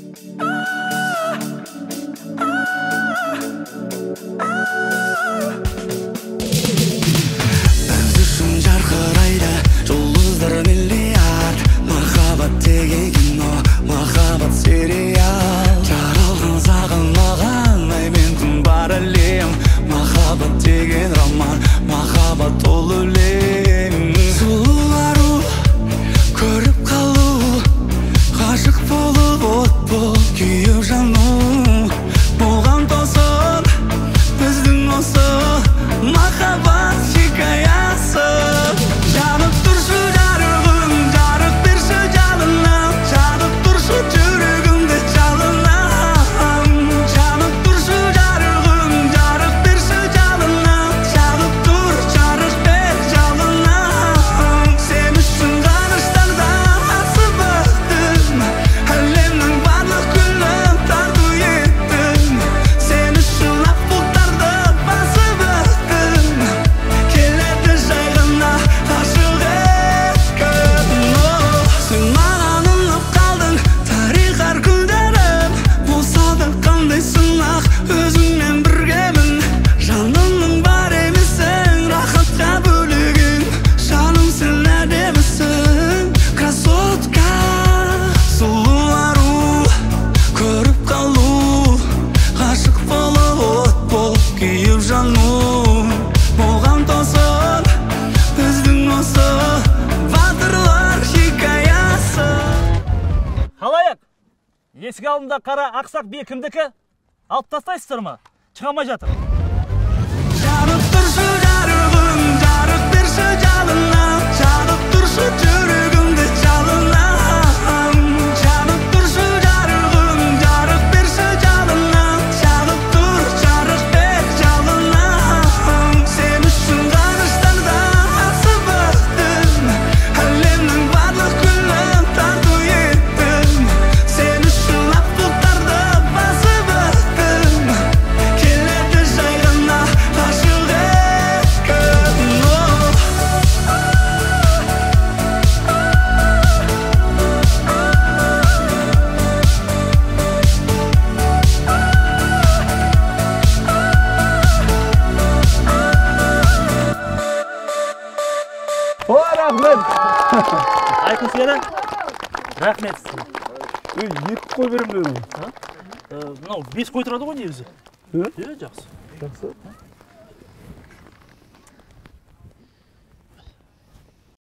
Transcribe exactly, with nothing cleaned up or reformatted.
Есік алдында қара ақсақ бие кімдікі? Алып тастайсыздар ма? Шыға алмай жатыр. Жарық тұршы жарығым, жарық берші жалына, жарық тұршы жүрегімді жалына. Жарық тұршы жарығым, жарық берші жалына, жарық тұр, жарық бер жалына. Сен үшін ғарыштарда асып өттім, әлемнің барлық гүлін тарту еттім. Сен үшін ақ бұлттарды басып өттім, келеді жай ғана ғашық еткім. О, рахмет. Айтын сері, рахмет сізге. Екі қой берем дедім. Мынау бес қой тұрады ғой негізі. Иә? Иә, жақсы. Жақсы.